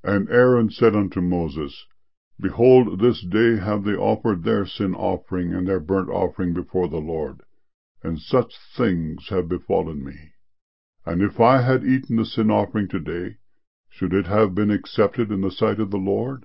And Aaron said unto Moses, Behold, this day have they offered their sin offering and their burnt offering before the Lord, and such things have befallen me. And if I had eaten the sin offering today, should it have been accepted in the sight of the Lord?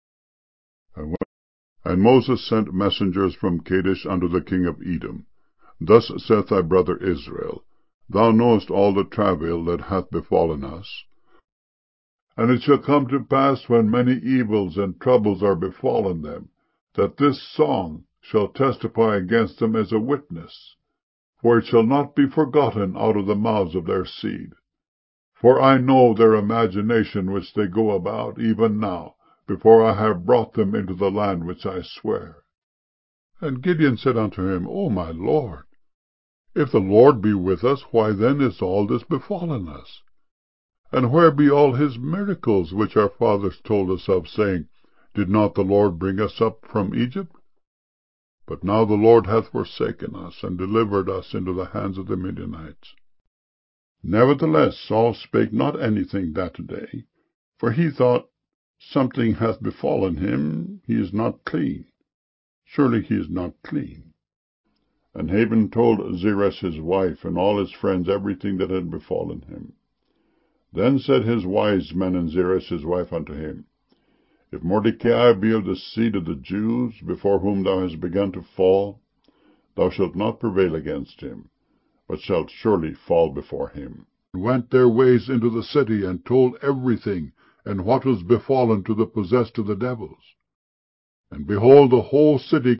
And Moses sent messengers from Kadesh unto the king of Edom. Thus saith thy brother Israel, Thou knowest all the travail that hath befallen us. And it shall come to pass, when many evils and troubles are befallen them, that this song shall testify against them as a witness, for it shall not be forgotten out of the mouths of their seed. For I know their imagination which they go about, even now, before I have brought them into the land which I swear. And Gideon said unto him, O my Lord, if the Lord be with us, why then is all this befallen us? And where be all his miracles which our fathers told us of, saying, Did not the Lord bring us up from Egypt? But now the Lord hath forsaken us, and delivered us into the hands of the Midianites. Nevertheless Saul spake not anything that day, for he thought, Something hath befallen him, he is not clean. Surely he is not clean. And Haman told Zeresh his wife and all his friends everything that had befallen him. Then said his wise men and Zeresh his wife unto him, If Mordecai be of the seed of the Jews, before whom thou hast begun to fall, thou shalt not prevail against him, but shalt surely fall before him. And went their ways into the city, and told everything, and what was befallen to the possessed of the devils. And behold, the whole city